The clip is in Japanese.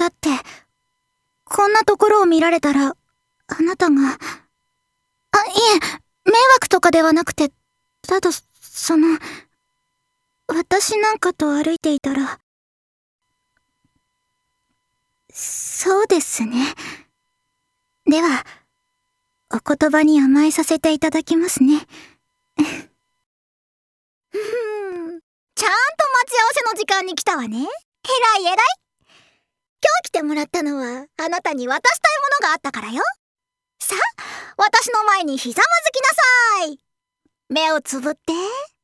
だって、こんなところを見られたら、あなたが、いえ、迷惑とかではなくて、ただ、私なんかと歩いていたら、そうですね。では、お言葉に甘えさせていただきますね。ちゃんと待ち合わせの時間に来たわね。えらいえらい。今日来てもらったのは、あなたに渡したいものがあったからよ。さあ、私の前にひざまずきなさい。目をつぶって。